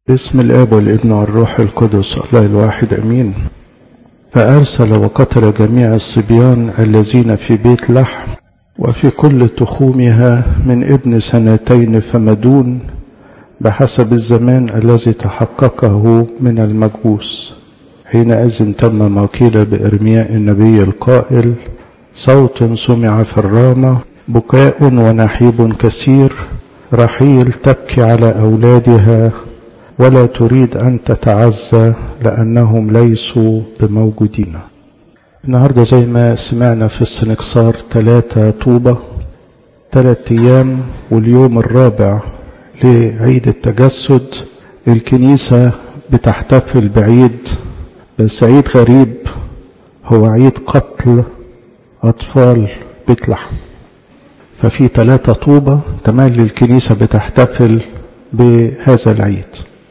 باسم الآب والابن والروح القدس الله الواحد أمين. فأرسل وقتل جميع الصبيان الذين في بيت لحم وفي كل تخومها من ابن 2 فما دون بحسب الزمان الذي تحققه من المجوس. حينئذ تم ما قيل بإرمياء النبي القائل: صوت سمع في الرامة، بكاء ونحيب كثير، رحيل تبكي على أولادها ولا تريد أن تتعزى لأنهم ليسوا بموجودين. النهاردة زي ما سمعنا في السنكسار 3 طوبة، 3 أيام، واليوم الرابع لعيد التجسد. الكنيسة بتحتفل بعيد، بس عيد غريب، هو عيد قتل أطفال بيت لحم. ففي 3 طوبة تملي الكنيسة بتحتفل بهذا العيد.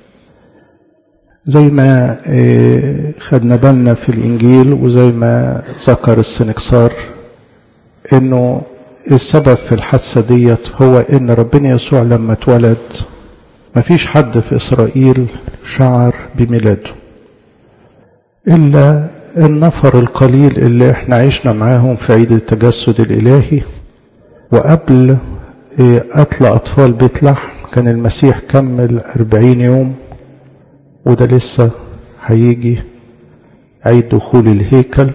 زي ما خدنا بالنا في الإنجيل وزي ما ذكر السنكسار إنه السبب في الحادثة ديت هو إن ربنا يسوع لما اتولد مفيش حد في إسرائيل شعر بميلاده إلا النفر القليل اللي احنا عشنا معاهم في عيد التجسد الإلهي. وقبل قتل أطفال بيت لحم كان المسيح كمل 40 يوم، وده لسه هيجي عيد دخول الهيكل،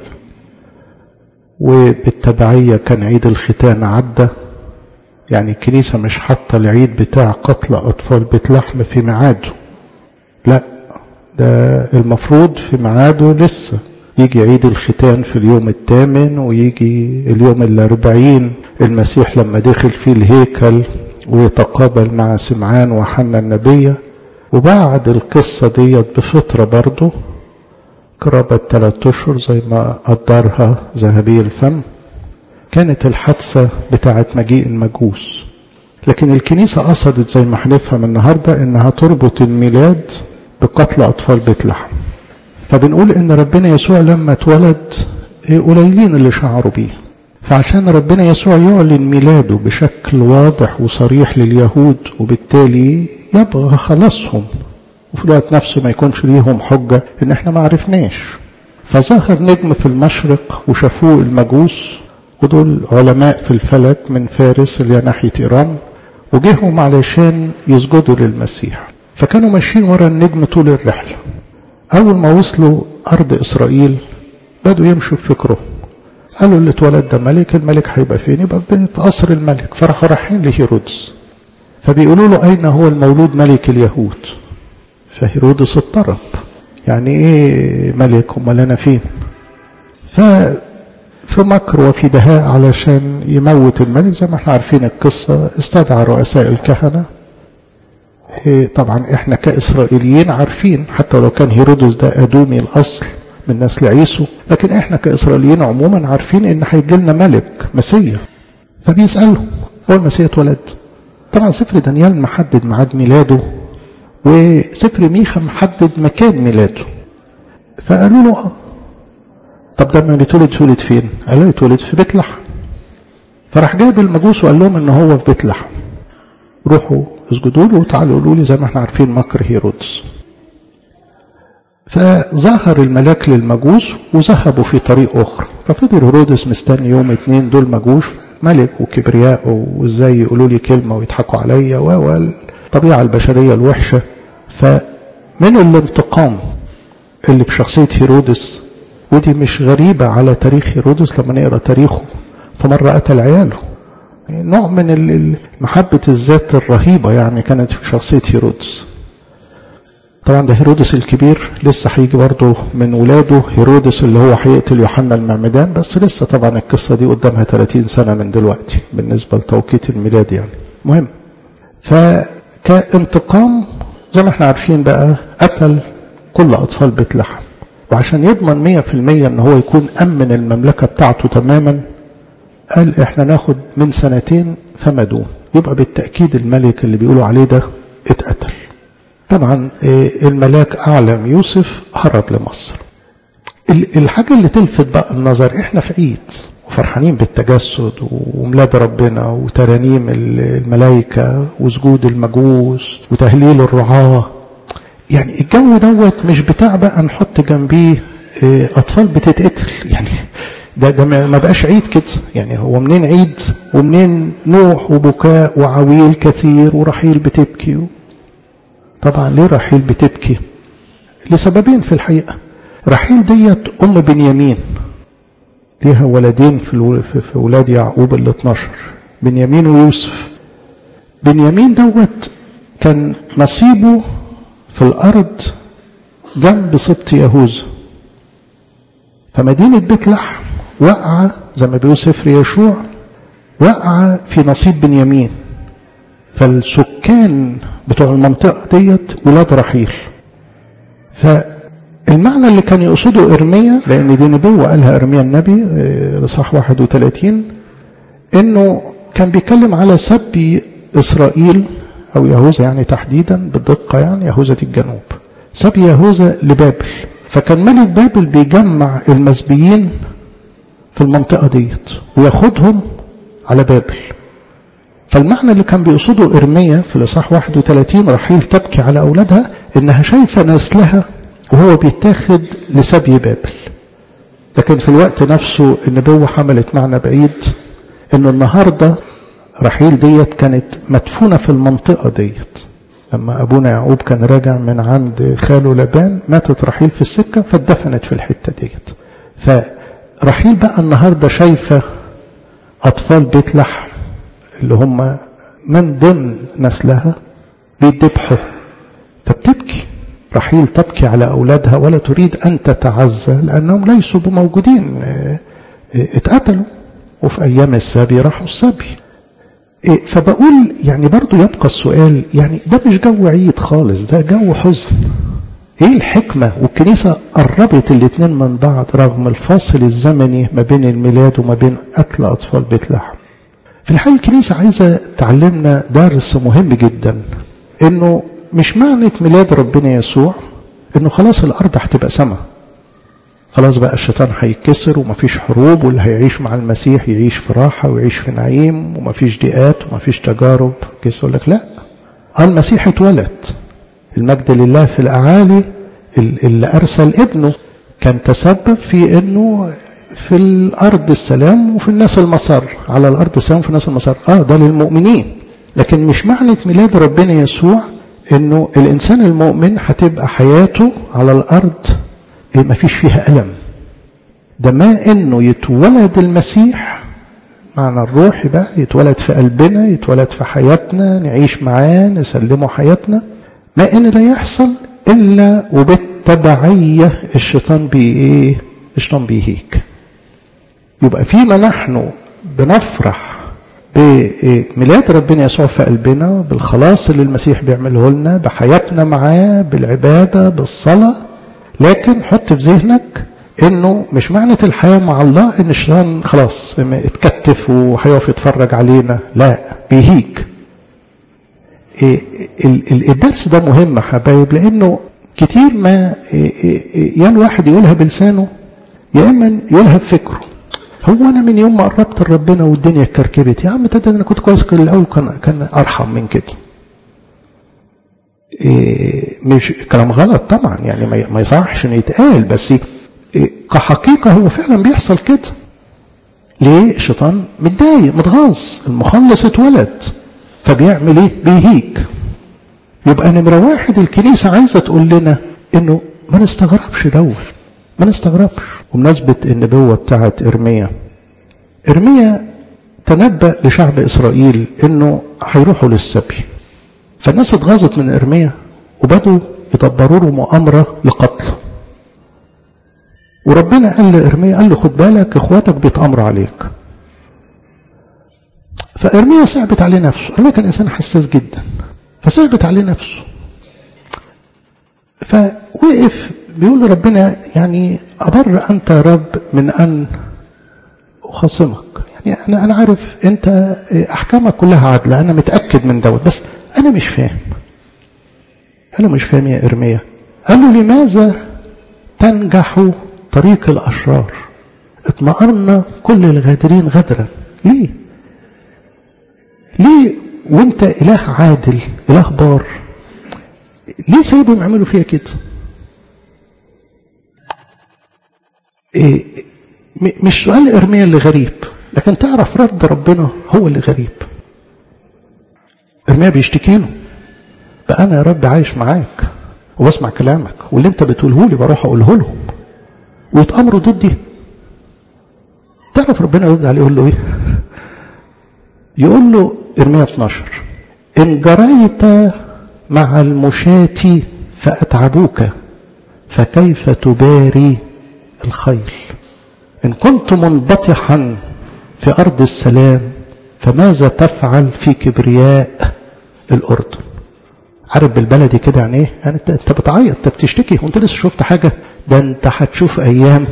وبالتبعية كان عيد الختان عدى. يعني الكنيسة مش حاطة العيد بتاع قتل أطفال بيت لحم في ميعاده، لا، ده المفروض في ميعاده لسه يجي عيد الختان في اليوم 8، ويجي اليوم 40 المسيح لما دخل فيه الهيكل ويتقابل مع سمعان وحنا النبية. وبعد القصة ديت بفترة برضو قرابة 3 أشهر زي ما قدرها ذهبي الفم كانت الحادثة بتاعة مجيء المجوس. لكن الكنيسة قصدت زي ما هنفهم النهاردة انها تربط الميلاد بقتل أطفال بيت لحم. فبنقول ان ربنا يسوع لما اتولد قليلين اللي شعروا بيه، فعشان ربنا يسوع يعلن ميلاده بشكل واضح وصريح لليهود وبالتالي يبغى خلاصهم، وفي الوقت نفسه ما يكونش ليهم حجة ان احنا ما عرفناش. فظهر نجم في المشرق وشافوه المجوس، ودول علماء في الفلك من فارس اللي ناحية ايران، وجيهم علشان يسجدوا للمسيح. فكانوا ماشيين ورا النجم طول الرحلة. اول ما وصلوا ارض اسرائيل بدوا يمشوا بفكرهم، قالوا اللي اتولد ده ملك، الملك هيبقى فين؟ يبقى في قصر الملك. فراحوا رايحين لهيرودس، فبيقولوا له أين هو المولود ملك اليهود؟ فهيرودس اضطرب، يعني ايه ملك امال انا فين؟ ففي مكر وفي دهاء علشان يموت الملك زي ما احنا عارفين القصة استدعى رؤساء الكهنة. طبعا احنا كإسرائيليين عارفين حتى لو كان هيرودس ده أدومي الأصل من نسل عيسو، لكن احنا كإسرائيليين عموما عارفين ان هيجي لنا ملك مسيح. فبيسألهم هو المسيح اتولد؟ طبعا سفر دانيال محدد ميعاد ميلاده، وسفر ميخا محدد مكان ميلاده. فقالوا له طب ده ما اتولد فين؟ قالوا اتولد في بيت لحم. فراح جاب المجوس وقال لهم ان هو في بيت لحم، روحوا اسجدوا له وتعالوا قولوا لي زي ما احنا عارفين مكر هيرودس. فظهر الملاك للمجوس وذهبوا في طريق اخرى. ففضل هيرودس مستني يوم 2 دول مجوس ملك وكبرياء، وازاي يقولوا لي كلمة ويضحكوا عليا، والطبيعة البشرية الوحشة. فمن الانتقام اللي في شخصية هيرودس، ودي مش غريبة على تاريخ هيرودس لما نقرأ تاريخه، فمرة قتل عياله. نوع من محبة الذات الرهيبة يعني كانت في شخصية هيرودس. طبعا ده هيرودس الكبير، لسه هيجي برضه من ولاده هيرودس اللي هو هيقتل يوحنا المعمدان، بس لسه طبعا القصة دي قدامها 30 سنة من دلوقتي بالنسبة لتوقيت الميلاد يعني. مهم، فكانتقام زي ما احنا عارفين بقى قتل كل أطفال بيت لحم، وعشان يضمن 100% ان هو يكون أمن المملكة بتاعته تماما قال احنا ناخد من 2 فما دون، يبقى بالتأكيد الملك اللي بيقولوا عليه ده اتقتل. طبعا الملاك أعلم يوسف هرب لمصر. الحاجة اللي تلفت بقى النظر، احنا في عيد وفرحانين بالتجسد وميلاد ربنا وترانيم الملائكة وسجود المجوس وتهليل الرعاة، يعني الجو دوت مش بتاع بقى نحط جنبيه أطفال بتتقتل، يعني ده ما بقاش عيد كده. يعني هو منين عيد ومنين نوح وبكاء وعويل كثير ورحيل بتبكي؟ طبعا ليه رحيل بتبكي؟ لسببين في الحقيقة. رحيل ديت أم بنيامين، ليها ولدين في ولاد يعقوب ال 12، بنيامين ويوسف. بنيامين دوت كان نصيبه في الأرض جنب سبط يهوذا، فمدينة بيت لحم وقع زي ما بيقول سفر يشوع، وقع في نصيب بنيامين. فالسكان بتوع المنطقة ديت ولاد رحيل. فالمعنى اللي كان يقصده إرميا، لأن دي نبوة قالها إرميا النبي إصحاح 31، إنه كان بيتكلم على سبي إسرائيل أو يهوذا، يعني تحديدا بالدقة، يعني يهوذا دي الجنوب، سبي يهوذا لبابل. فكان ملك بابل بيجمع المسبيين في المنطقة ديت وياخدهم على بابل. فالمعنى اللي كان بيقصده إرميا في الإصحاح 31، رحيل تبكي على أولادها إنها شايفة نسلها وهو بيتاخد لسبي بابل. لكن في الوقت نفسه النبوة حملت معنى بعيد، إنه النهاردة رحيل ديت كانت مدفونة في المنطقة ديت. لما أبونا يعقوب كان راجع من عند خاله لبان، ماتت رحيل في السكة فاتدفنت في الحتة ديت. فرحيل بقى النهاردة شايفة أطفال بيت لحم اللي هم من ضمن نسلها بيذبحوا، فبتبكي. رحيل تبكي على أولادها ولا تريد أن تتعزى لأنهم ليسوا بموجودين، اتقتلوا، وفي أيام السبي راحوا السبي. فبقول يعني برضو يبقى السؤال، يعني ده مش جو عيد خالص، ده جو حزن. ايه الحكمة؟ والكنيسة قربت الاتنين من بعض رغم الفاصل الزمني ما بين الميلاد وما بين قتل أطفال بيت لحم. في الحقيقة الكنيسة عايزة تعلمنا درس مهم جدا، انه مش معنى ميلاد ربنا يسوع انه خلاص الارض هتبقى سما، خلاص بقى الشيطان هيتكسر ومفيش حروب، واللي هيعيش مع المسيح يعيش في راحة ويعيش في نعيم ومفيش ضيقات ومفيش تجارب. كيس يقول لك لا، المسيح اتولد، المجد لله في الأعالي، اللي أرسل ابنه كان تسبب في انه في الأرض السلام وفي الناس المسار، على الأرض السلام وفي الناس المسار. ده للمؤمنين. لكن مش معنى ميلاد ربنا يسوع انه الإنسان المؤمن هتبقى حياته على الأرض ما فيش فيها ألم. ده ما انه يتولد المسيح معنى الروح بقى، يتولد في قلبنا، يتولد في حياتنا، نعيش معاه، نسلمه حياتنا. ما ان ده يحصل الا وبالتبعية الشيطان الشيطان بيهيك. يبقى فيما نحن بنفرح بميلاد ربنا يسوع في قلبنا، بالخلاص اللي المسيح بيعمله لنا، بحياتنا معاه، بالعبادة، بالصلاة. لكن حط في ذهنك انه مش معنى الحياة مع الله ان الشيطان خلاص اتكتف وهيقف يتفرج علينا، لا، بيهيك. الدرس ده مهم حبايب، لانه كتير ما يا الواحد يقولها بلسانه يا اما يقولها بفكره. هو انا من يوم ما قربت لربنا والدنيا اتكركبت، يا عم ده انا كنت كويس الاول، كان ارحم من كده. مش كلام غلط طبعا، يعني ما يصحش ان يتقال، بس كحقيقة هو فعلا بيحصل كده. ليه؟ الشيطان متضايق متغاظ، المخلص اتولد، فبيعمل ايه؟ بيهيك. يبقى نمرة واحد الكنيسة عايزة تقول لنا انه ما نستغربش دول، ما نستغربش. ومناسبة النبوة بتاعت إرميا تنبأ لشعب إسرائيل انه هيروحوا للسبي، فالناس اتغاظت من إرميا وبدوا يدبروا له مؤامرة لقتله. وربنا قال لإرميا، قال له خد بالك اخواتك بيتأمروا عليك. فإرميا صعبت عليه نفسه، إرميا كان إنسان حساس جدا، فصعبت عليه نفسه. فوقف بيقول له ربنا، يعني أبر أنت يا رب من أن أخاصمك، يعني أنا عارف أنت أحكامك كلها عادلة، أنا متأكد من دوت، بس أنا مش فاهم. قال له مش فاهم يا إرميا. قال له لماذا تنجح طريق الأشرار؟ اطمأن كل الغادرين غدرا. ليه وانت إله عادل، إله بار، ليه سايبهم يعملوا فيها كده؟ مش سؤال إرميا اللي غريب، لكن تعرف رد ربنا هو اللي غريب. إرميا بيشتكي له، بقى أنا يا رب عايش معاك وبسمع كلامك، واللي أنت بتقوله لي بروح أقوله لهم ويتأمروا ضدي. تعرف ربنا يرد عليه يقول له إيه؟ يقول له إرميا 12: إن جريت مع المشاة فأتعبوك فكيف تباري الخيل؟ إن كنت منبطحا في أرض السلام فماذا تفعل في كبرياء الأردن؟ عارف بالبلدي كده يعني إيه؟ يعني أنت بتعيط، أنت بتشتكي وأنت لسه شفت حاجة؟ ده أنت هتشوف أيام.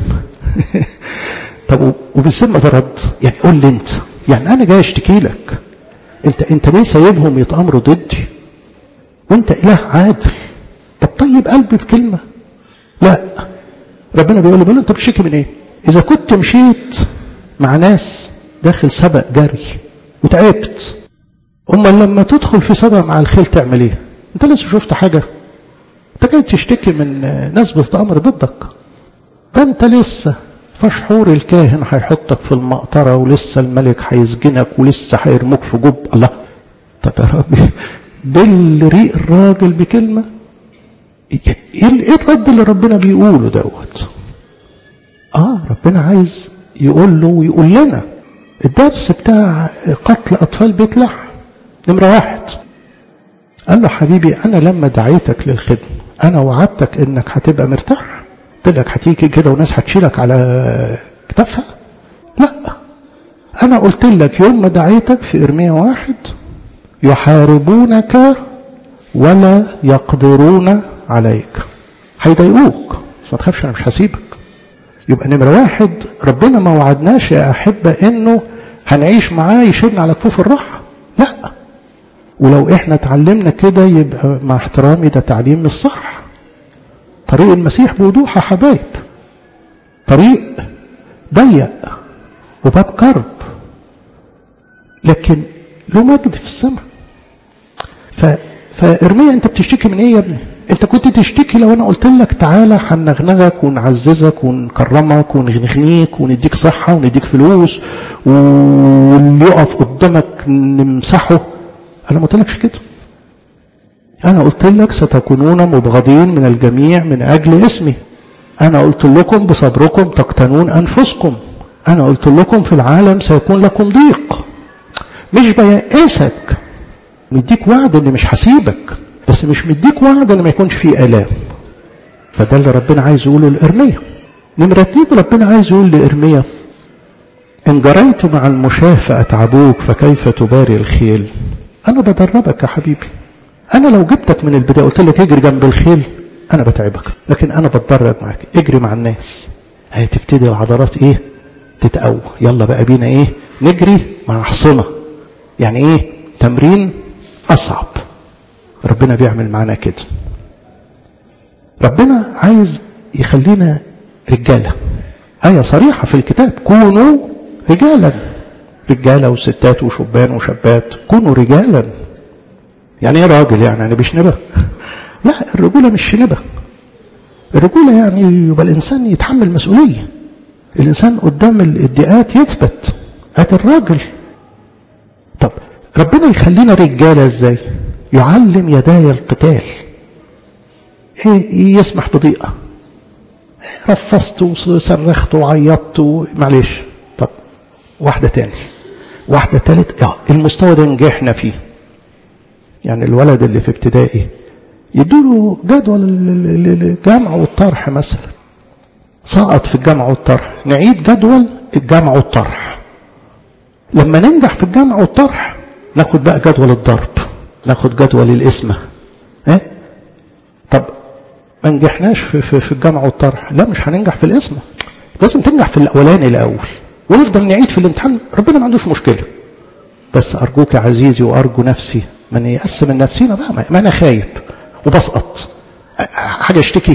طب وبالسمة ده رد؟ يعني قول لي أنت، يعني أنا جاي أشتكي لك، أنت ليه سايبهم يتأمروا ضدي؟ وأنت إله عادل. طب طيب قلبي بكلمة؟ لا، ربنا بيقول له أنت بتشتكي من إيه؟ إذا كنت مشيت مع ناس داخل سبق جري وتعبت، لما تدخل في سبق مع الخيل تعمل إيه؟ أنت لسه شفت حاجة؟ أنت جاي تشتكي من ناس بتتأمر ضدك؟ ده أنت لسه فشحور الكاهن هيحطك في المقطرة، ولسه الملك هيسجنك، ولسه هيرموك في جب. الله، طب يا ربي بالريق الراجل بكلمة؟ ايه الرد اللي ربنا بيقوله دوت؟ ربنا عايز يقول له ويقول لنا الدرس بتاع قتل أطفال بيت لحم. نمرة 1 قال له حبيبي أنا لما دعيتك للخدمة أنا وعدتك إنك هتبقى مرتاح؟ قلت لك هتيجي كده وناس هتشيلك على كتافها؟ لا، أنا قلت لك يوم ما دعيتك في إرميا 1: يحاربونك ولا يقدرون عليك. هيضايقوك بس ما تخافش، أنا مش هسيبك. يبقى نمرة 1 ربنا ما وعدناش يا أحبة إنه هنعيش معاه يشيلنا على كفوف الراحة، لا. ولو إحنا تعلمنا كده يبقى مع احترامي ده تعليم مش صح. طريق المسيح بوضوح يا حبايب، طريق ضيق وباب كرب، لكن له مجد في السماء. فإرميا أنت بتشتكي من إيه يا ابني؟ أنت كنت تشتكي لو أنا قلت لك تعالى هنغنغك ونعززك ونكرمك ونغنيك ونديك صحة ونديك فلوس واللي يقف قدامك نمسحه. أنا ما قلتلكش كده. أنا قلت لك ستكونون مبغضين من الجميع من أجل اسمي. أنا قلت لكم بصبركم تقتنون أنفسكم. أنا قلت لكم في العالم سيكون لكم ضيق. مش بيأسك، مديك وعد إني مش هسيبك، بس مش مديك وعد إن ما يكونش فيه آلام. فده اللي ربنا عايز يقوله لإرميا. نمرة 2 ربنا عايز يقول لإرميا: إن جريت مع المشاة فأتعبوك فكيف تباري الخيل؟ أنا بدربك يا حبيبي. أنا لو جبتك من البداية قلت لك اجري جنب الخيل أنا بتعبك، لكن أنا بتدرب معاك. اجري مع الناس، هتبتدي العضلات إيه؟ تتقوى. يلا بقى بينا إيه؟ نجري مع حصنة. يعني إيه؟ تمرين أصعب. ربنا بيعمل معنا كده. ربنا عايز يخلينا رجالة. آية صريحة في الكتاب: كونوا رجالا. رجالة وستات وشبان وشابات، كونوا رجالا. يعني ايه راجل؟ يعني بشنبه؟ لا، الرجولة مش شنبه. الرجولة يعني يبقى الإنسان يتحمل مسؤولية، الإنسان قدام الادعاءات يثبت. هات الراجل. طب ربنا يخلينا رجالة ازاي؟ يعلم يداي القتال. ايه؟ يسمح بضيقة، رفضت وصرخت وعيطت معلش. طب واحدة تاني، واحدة تالت. المستوى ده نجحنا فيه. يعني الولد اللي في ابتدائي يدوله جدول الجمع والطرح مثلا، سقط في الجمع والطرح، نعيد جدول الجمع والطرح. لما ننجح في الجمع والطرح ناخد بقى جدول الضرب، ناخد جدول القسمة. طب ما نجحناش في الجمع والطرح، لا مش هننجح في القسمة. لازم تنجح في الأولاني الأول ونفضل نعيد في الامتحان. ربنا ما عندوش مشكلة، بس أرجوك يا عزيزي وأرجو نفسي من يقسم نفسينا بقى. ما أنا خايب وبسقط حاجة اشتكي،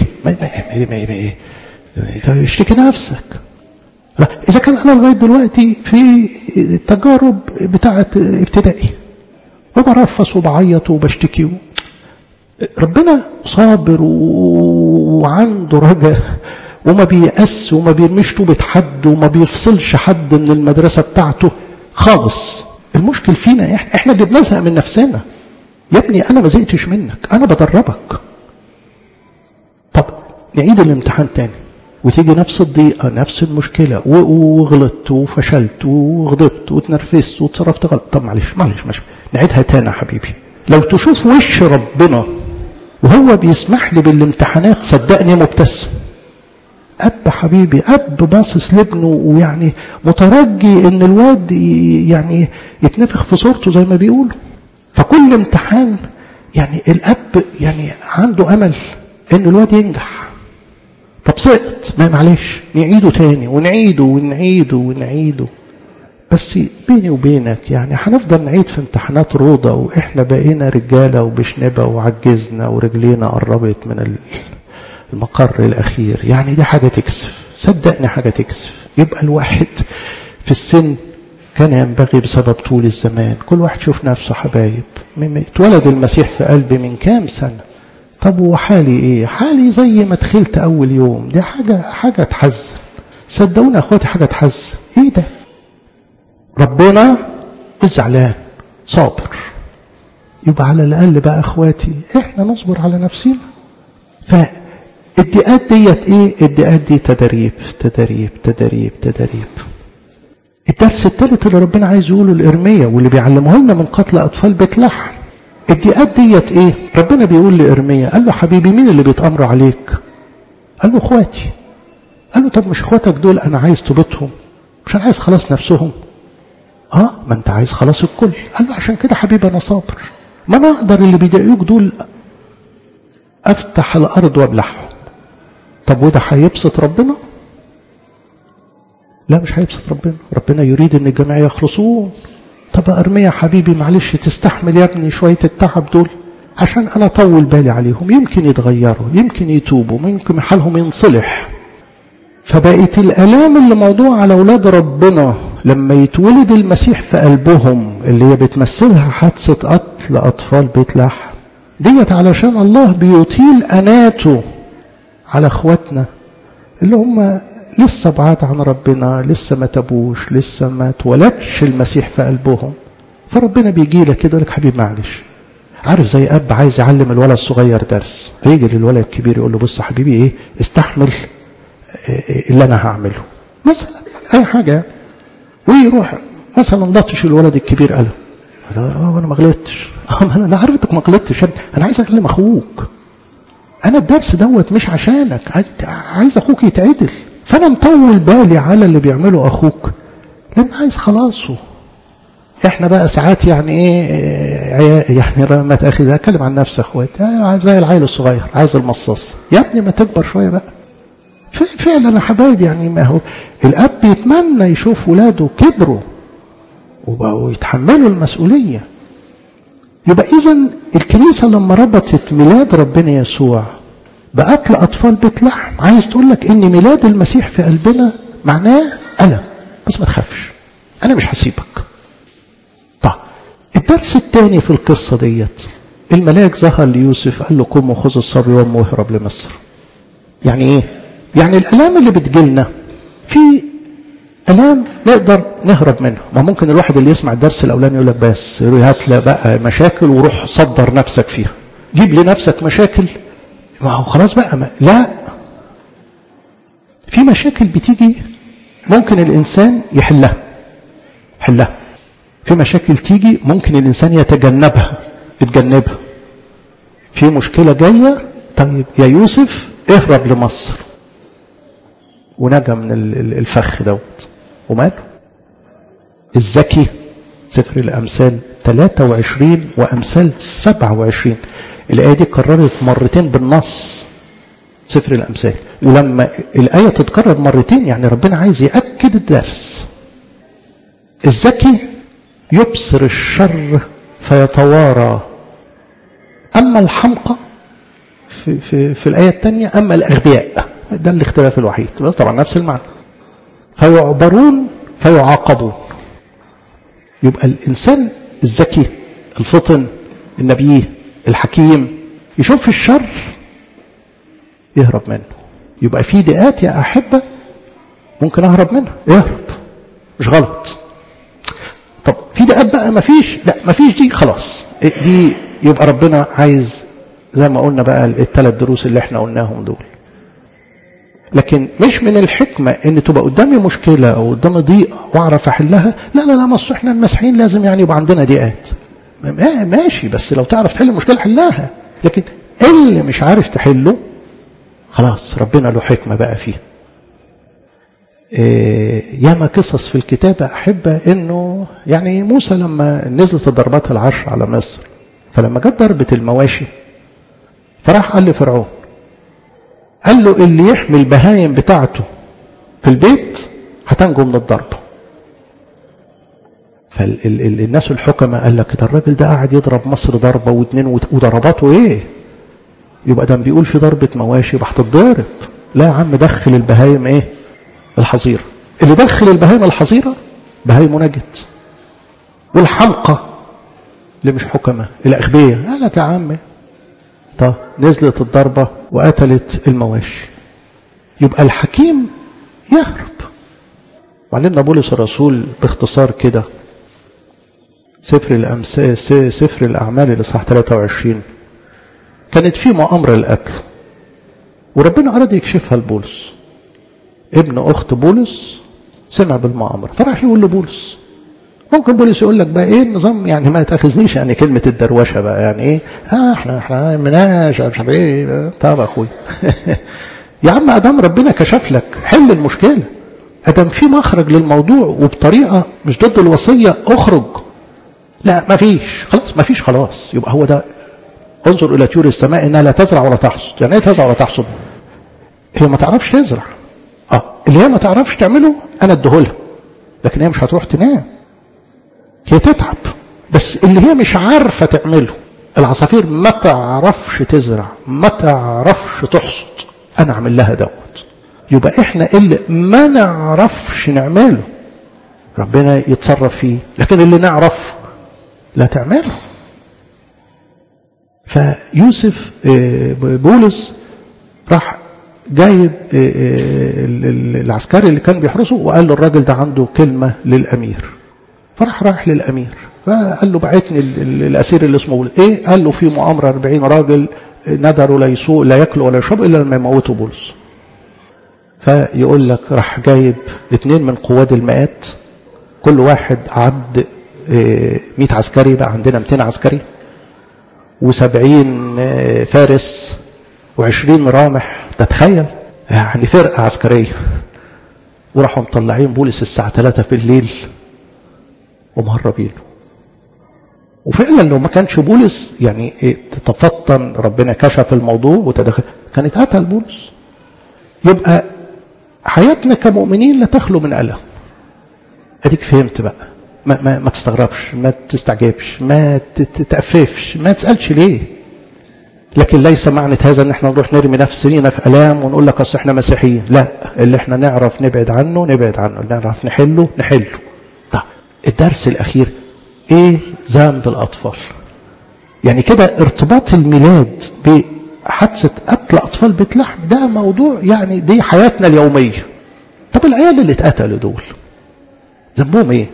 اشتكي نفسك. لا، إذا كان أنا لغاية دلوقتي في التجارب بتاعة ابتدائي وبرفص وبعيط وبشتكي ربنا صابر وعنده رجاء وما بيأس وما بيرميش طوبة حد وما بيفصلش حد من المدرسة بتاعته خالص. المشكل فينا احنا اللي بنزهق من نفسنا. يا ابني انا ما زهقتش منك، انا بدربك. طب نعيد الامتحان تاني وتيجي نفس الضيقة نفس المشكلة وغلطت وفشلت وغضبت واتنرفزت وتصرفت غلط. طب معلش نعيدها تاني يا حبيبي. لو تشوف وش ربنا وهو بيسمح لي بالامتحانات صدقني مبتسم. أب حبيبي، أب باصص لابنه ويعني مترجي ان الواد يعني يتنفخ في صورته زي ما بيقولوا. فكل امتحان يعني الأب يعني عنده أمل ان الواد ينجح. طب سقط، ما معلش نعيده تاني ونعيده. بس بيني وبينك يعني هنفضل نعيد في امتحانات روضة واحنا بقينا رجالة وبشنبة وعجزنا ورجلينا قربت من المقر الأخير. يعني دي حاجة تكسف، صدقني حاجة تكسف. يبقى الواحد في السن كان ينبغي بسبب طول الزمان كل واحد شوف نفسه حبايب. اتولد المسيح في قلبي من كام سنة. طب وحالي ايه؟ حالي زي ما دخلت اول يوم. دي حاجة تحزن، صدقوني اخواتي حاجة تحزن. ايه ده؟ ربنا مش زعلان، صابر. يبقى على الاقل بقى اخواتي احنا نصبر على نفسنا. فالدقات ديت ايه؟ الدقات دي تدريب. الدرس الثالث اللي ربنا عايز يقوله لإرميا واللي بيعلمه لنا من قتل اطفال بيت لحم، الدقات ديت ايه؟ ربنا بيقول لإرميا، قال له حبيبي مين اللي بيتأمروا عليك؟ قال له اخواتي. قال له طب مش اخواتك دول انا عايز توبتهم؟ مش انا عايز خلاص نفسهم؟ ما انت عايز خلاص الكل. قال له عشان كده حبيبي انا صابر. ما انا اقدر اللي بيضايقوك دول افتح الارض وابلعهم. طب وده هيبسط ربنا؟ لا مش هيبسط ربنا. ربنا يريد ان الجميع يخلصون. طب ارميا حبيبي معلش تستحمل يا ابني شوية التعب دول عشان انا طول بالي عليهم، يمكن يتغيروا، يمكن يتوبوا، يمكن حالهم ينصلح. فبقت الالام اللي موضوع على اولاد ربنا لما يتولد المسيح في قلبهم اللي هي بتمثلها حادثة قتل اطفال بيت لحم ديت علشان الله بيطيل اناته على اخواتنا اللي هم لسه بعاد عن ربنا، لسه ما تابوش، لسه ما اتولدش المسيح في قلبهم. فربنا بيجي لك كده يقول لك حبيبي معلش. عارف زي اب عايز يعلم الولد الصغير درس، فيجي للولد الكبير يقول له بص حبيبي ايه، استحمل اللي انا هعمله مثلا اي حاجه، ويروح مثلا لطش الولد الكبير قال انا ما غلطتش. انا عارفك ما غلطتش، انا عايز اكلم اخوك. انا الدرس دوت مش عشانك، عايز اخوك يتعدل. فانا مطول بالي على اللي بيعمله اخوك لان عايز خلاصه. احنا بقى ساعات يعني ايه يعني ما تاخذ. اتكلم عن نفسي اخواتي زي العيل الصغير عايز المصاص. يا ابني ما تكبر شويه بقى. فعلا يا حبايبي يعني ما هو الاب يتمنى يشوف ولاده كبروا وبقوا يتحملوا المسؤوليه. يبقى اذا الكنيسه لما ربطت ميلاد ربنا يسوع بقتل اطفال بيت لحم عايز تقول لك ان ميلاد المسيح في قلبنا معناه الم، بس ما تخافش انا مش هسيبك. طيب الدرس الثاني في القصه ديت، الملاك ظهر ليوسف قال له قم وخذ الصبي وامه واهرب لمصر. يعني ايه؟ يعني الالام اللي بتجيلنا في الام نقدر نهرب منها. ما ممكن الواحد اللي يسمع الدرس الاولاني يقول لك بس هات لي بقى مشاكل وروح صدر نفسك فيها، جيب لنفسك مشاكل. ما هو خلاص بقى لا، في مشاكل بتيجي ممكن الانسان يحلها. في مشاكل تيجي ممكن الانسان يتجنبها. في مشكله جايه، طيب يا يوسف اهرب لمصر، ونجا من الفخ دوت وماله. الذكي سفر الامثال 23 وامثال 27 الآية دي كررت مرتين بالنص سفر الأمثال. ولما الآية تتكرر مرتين يعني ربنا عايز يأكد الدرس. الذكي يبصر الشر فيتوارى، أما الحمقى في الآية الثانية أما الأغبياء. ده الاختلاف الوحيد، بس طبعا نفس المعنى. فيعبرون فيعاقبون. يبقى الإنسان الذكي الفطن النبي الحكيم يشوف الشر يهرب منه. يبقى في ضيقات يا أحبة ممكن أهرب منها، يهرب مش غلط. طب في ضيقات بقى مفيش، لا مفيش دي خلاص، دي يبقى ربنا عايز زي ما قلنا بقى الثلاث دروس اللي احنا قلناهم دول. لكن مش من الحكمة ان تبقى قدامي مشكلة او قدامي ضيقة واعرف احلها، لا لا لا، مصر احنا المسيحيين لازم يعني يبقى عندنا ضيقات. ماشي، بس لو تعرف تحل المشكلة حلها. لكن اللي مش عارف تحله خلاص ربنا له حكمة بقى فيه. ياما قصص في الكتاب أحبة انه يعني موسى لما نزلت الضربات العشر على مصر، فلما جت ضربة المواشي فراح قال لفرعون، قال له اللي يحمي البهايم بتاعته في البيت هتنجو من الضربة. فالناس الحكمة قال لك ده الراجل ده قاعد يضرب مصر ضربة واثنين وضرباته ايه؟ يبقى ده بيقول في ضربة مواشي يبقى هتتضرب. لا يا عم، دخل البهايم ايه؟ الحظيرة. اللي دخل البهايم الحظيرة بهايم نجد. والحمقى اللي مش حكمة الأغبياء قال لك يا عم طب نزلت الضربة وقتلت المواشي. يبقى الحكيم يهرب. وعلمنا بولس الرسول باختصار كده سفر الأعمال الإصحاح 23 كانت في مؤامرة للقتل، وربنا أراد يكشفها لبولس. ابن أخت بولس سمع بالمؤامرة فراح يقول لبولس. ممكن بولس يقول لك بقى ايه النظام، يعني ما تاخذنيش يعني كلمة الدروشة بقى، يعني ايه احنا مناش مش عارف ايه. طب اخوي يا عم ادام ربنا كشف لك حل المشكلة، ادام في مخرج للموضوع وبطريقة مش ضد الوصية اخرج. لا مفيش خلاص. يبقى هو ده، انظر الى طيور السماء انها لا تزرع ولا تحصد. يعني ايه تزرع ولا تحصد؟ هي ما تعرفش تزرع. اللي هي ما تعرفش تعمله انا اديهولها، لكن هي مش هتروح تنام، هي تتعب. بس اللي هي مش عارفة تعمله، العصافير ما تعرفش تزرع ما تعرفش تحصد، انا اعمل لها دوت. يبقى احنا اللي ما نعرفش نعمله ربنا يتصرف فيه، لكن اللي نعرف لا تعمله. فيوسف بولس راح جايب العسكري اللي كان بيحرسه وقال له الراجل ده عنده كلمة للأمير. راح للأمير فقال له بعتني الأسير اللي اسمه بولس. ايه؟ قال له في مؤامرة 40 راجل ندروا لا ياكلوا ولا يشربوا إلا لما يموتوا بولس. فيقول لك راح جايب 2 من قواد المئات، كل واحد عد 100 عسكري، بقى عندنا 200 عسكري و70 فارس و20 رامح. تتخيل يعني فرقة عسكرية. وراحوا مطلعين بولس الساعة 3 بالليل ومهربينه. وفعلا لو ما كانش بولس يعني تفطن ربنا كشف الموضوع وتدخل كان اتقتل بولس. يبقى حياتنا كمؤمنين لا تخلو من ألم. اديك فهمت بقى. ما تستغربش، ما تستعجبش، ما تتأففش، ما تسألش ليه. لكن ليس معنى هذا ان احنا نروح نرمي نفسنا في ألام ونقول لك اصل احنا مسيحيين. لا، اللي احنا نعرف نبعد عنه، اللي نعرف نحله. طيب الدرس الاخير ايه؟ ذنب الاطفال. يعني كده ارتباط الميلاد بحادثة قتل اطفال بيت لحم ده موضوع يعني دي حياتنا اليومية. طب العيال اللي اتقتلوا دول ذنبهم ايه؟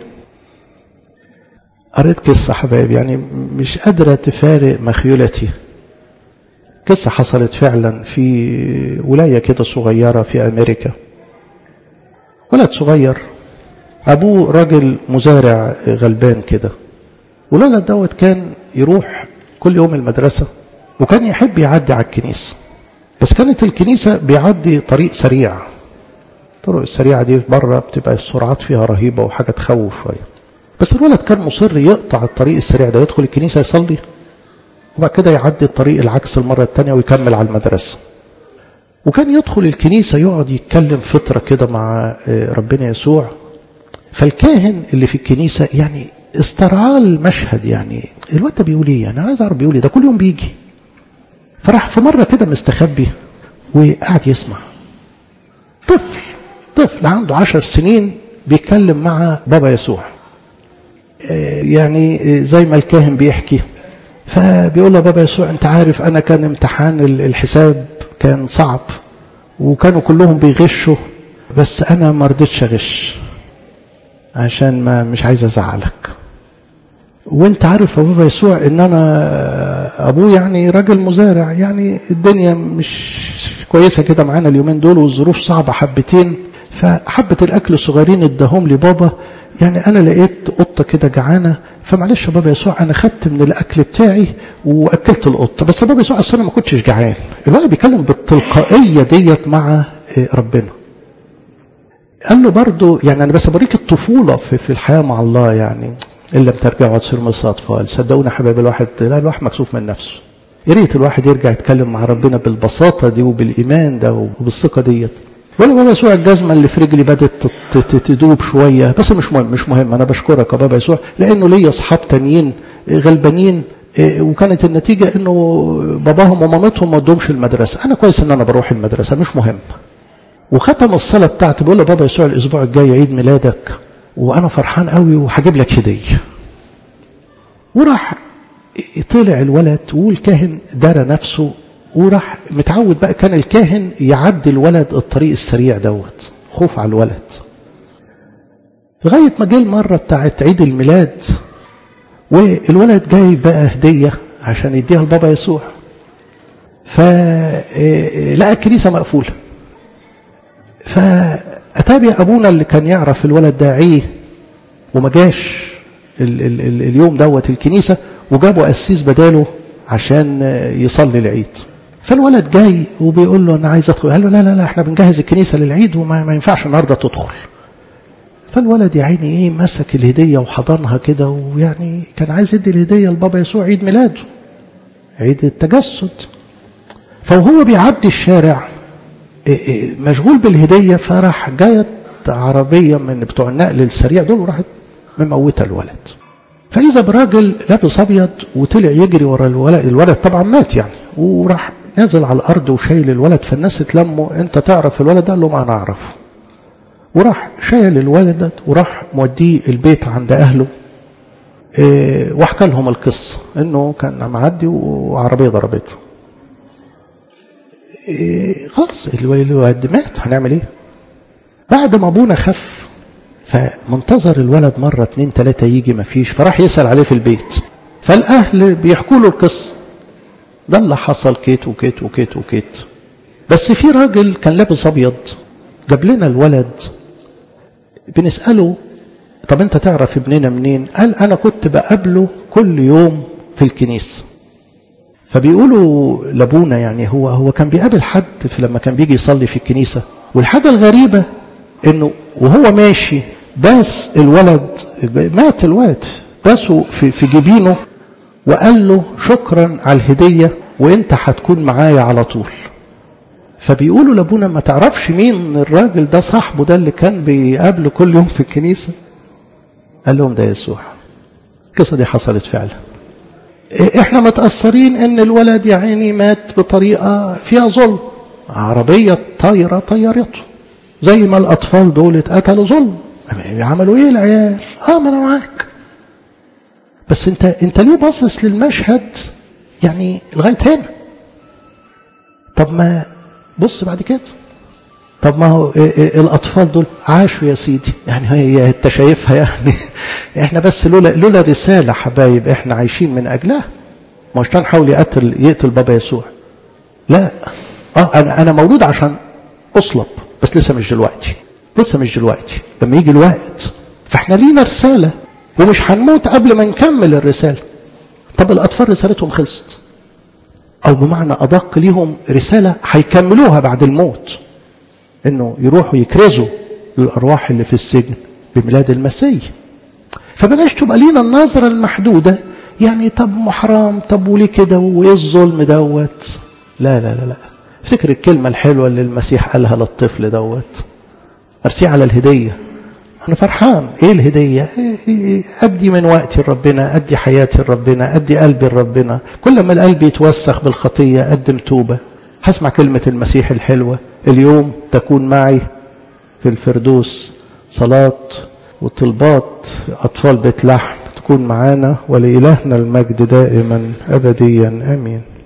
قريت قصة حبايب يعني مش قادرة تفارق مخيولتي. قصة حصلت فعلا في ولاية كده صغيرة في أمريكا. ولد صغير أبوه راجل مزارع غلبان كده، والولد دوت كان يروح كل يوم المدرسة وكان يحب يعدي على الكنيسة. بس كانت الكنيسة بيعدي طريق سريع. الطرق السريعة دي بره بتبقى السرعات فيها رهيبة وحاجة تخوف شوية. بس الولد كان مصر يقطع الطريق السريع ده، يدخل الكنيسة يصلي وبعد كده يعدي الطريق العكس المرة الثانية ويكمل على المدرسة. وكان يدخل الكنيسة يقعد يتكلم فترة كده مع ربنا يسوع. فالكاهن اللي في الكنيسة يعني استرعاه المشهد، يعني الواد ده بيقول ايه؟ يعني انا عايز اعرف بيقول ايه، ده كل يوم بيجي. فراح في مرة كده مستخبي وقعد يسمع. طفل عنده 10 سنين بيتكلم مع بابا يسوع. يعني زي ما الكاهن بيحكي فبيقول له بابا يسوع انت عارف انا كان امتحان الحساب كان صعب وكانوا كلهم بيغشوا، بس انا ما رضيتش اغش عشان ما مش عايز ازعلك. وانت عارف يا بابا يسوع ان انا ابوه يعني راجل مزارع، يعني الدنيا مش كويسه كده معانا اليومين دول والظروف صعبه حبتين، فحبه الاكل الصغيرين اداهم لي بابا، يعني انا لقيت قطه كده جعانه فمعلش يا بابا يسوع انا خدت من الاكل بتاعي واكلت القطه، بس يا بابا يسوع اصل انا ما كنتش جعان. الولد بيتكلم بالتلقائيه ديت مع ربنا. قال له برضه يعني انا بس بوريك الطفوله في الحياه مع الله، يعني إن لم ترجعوا تصيروا مثل أطفال. صدقونا حبايب الواحد مكسوف من نفسه. يا ريت الواحد يرجع يتكلم مع ربنا بالبساطة دي وبالإيمان ده وبالثقة ديت. ولا بابا يسوع الجزمة اللي في رجلي بدأت تدوب شوية، بس مش مهم. أنا بشكرك يا بابا يسوع لأنه ليا أصحاب تانيين غلبانين وكانت النتيجة إنه باباهم ومامتهم ما ودهمش المدرسة. أنا كويس إن أنا بروح المدرسة مش مهم. وختم الصلاة بتاعتي بيقول له بابا يسوع الأسبوع الجاي عيد ميلادك وأنا فرحان قوي وهجيب لك هدية. وراح طلع الولد والكاهن دار نفسه وراح متعود بقى، كان الكاهن يعدي الولد الطريق السريع دوت خوف على الولد، لغاية ما جه المرة بتاعت عيد الميلاد والولد جاي بقى هدية عشان يديها لبابا يسوع. فلقى الكنيسة مقفولة، فأتابع أبونا اللي كان يعرف الولد داعيه وما جاش اليوم دوت الكنيسة، وجابوا قسيس بداله عشان يصلي العيد. فالولد جاي وبيقول له أنا عايز أدخل. قال له لا لا لا احنا بنجهز الكنيسة للعيد وما ينفعش النهاردة تدخل. فالولد يا عيني مسك الهدية وحضنها كده، ويعني كان عايز يدي الهدية لبابا يسوع عيد ميلاده عيد التجسد. فوهو بيعدي الشارع مشغول بالهدية، فرح جاية عربية من بتوع النقل السريع دول وراحت مموتة الولد. فإذا براجل لابس أبيض وطلع يجري ورا الولد طبعا مات يعني، وراح نازل على الأرض وشايل الولد. فالناس اتلموا انت تعرف الولد؟ قال له ما أنا أعرفه. وراح شايل الولد وراح موديه البيت عند أهله. وحكى لهم القصة انه كان معدي وعربية ضربته. خلاص الولد مات، هنعمل ايه؟ بعد ما ابونا خف فمنتظر الولد مرة 2 3 يجي مفيش، فراح يسأل عليه في البيت. فالأهل بيحكوا له القصة، ده اللي حصل كيت وكيت وكيت وكيت. بس في راجل كان لابس أبيض جاب لنا الولد، بنسأله طب انت تعرف ابننا منين؟ قال انا كنت بقابله كل يوم في الكنيسة. فبيقولوا لابونا يعني هو كان بيقابل حد لما كان بيجي يصلي في الكنيسة، والحاجة الغريبة انه وهو ماشي باس الولد، مات الولد باسه في جبينه وقال له شكرا على الهدية وانت هتكون معايا على طول. فبيقولوا لابونا ما تعرفش مين الراجل ده صاحبه ده اللي كان بيقابله كل يوم في الكنيسة؟ قال لهم ده يسوع. القصة دي حصلت فعلا. احنا متأثرين ان الولد يا عيني مات بطريقة فيها ظلم، عربية طايرة طيرته، زي ما الاطفال دول اتقتلوا ظلم. عملوا ايه العيال؟ ما انا معاك، بس انت ليه باصص للمشهد يعني لغاية هنا؟ طب ما بص بعد كده. طب ما هو الاطفال دول عاشوا يا سيدي، يعني هي انت شايفها يعني احنا بس لولا رسالة حبايب احنا عايشين من اجلها. مش كان حاول يقتل بابا يسوع؟ لا انا مولود عشان اصلب، بس لسه مش دلوقتي، لما يجي الوقت. فاحنا لينا رسالة ومش هنموت قبل ما نكمل الرسالة. طب الاطفال رسالتهم خلصت، او بمعنى ادق ليهم رسالة هيكملوها بعد الموت، انه يروحوا يكرزوا للارواح اللي في السجن بميلاد المسيح. فبلاش تبقى لينا النظرة المحدودة يعني طب محرام، طب وليه كده وايه الظلم دوت؟ لا لا لا لا. افتكر الكلمة الحلوة اللي المسيح قالها للطفل دوت، ارسيه على الهدية. انا فرحان. ايه الهدية؟ ادي من وقتي لربنا، ادي حياتي لربنا، ادي قلبي لربنا. كل ما القلب يتوسخ بالخطية قدم توبة. هسمع كلمة المسيح الحلوة، اليوم تكون معي في الفردوس صلاة وطلبات أطفال بيت لحم تكون معانا، ولإلهنا المجد دائما أبديا آمين.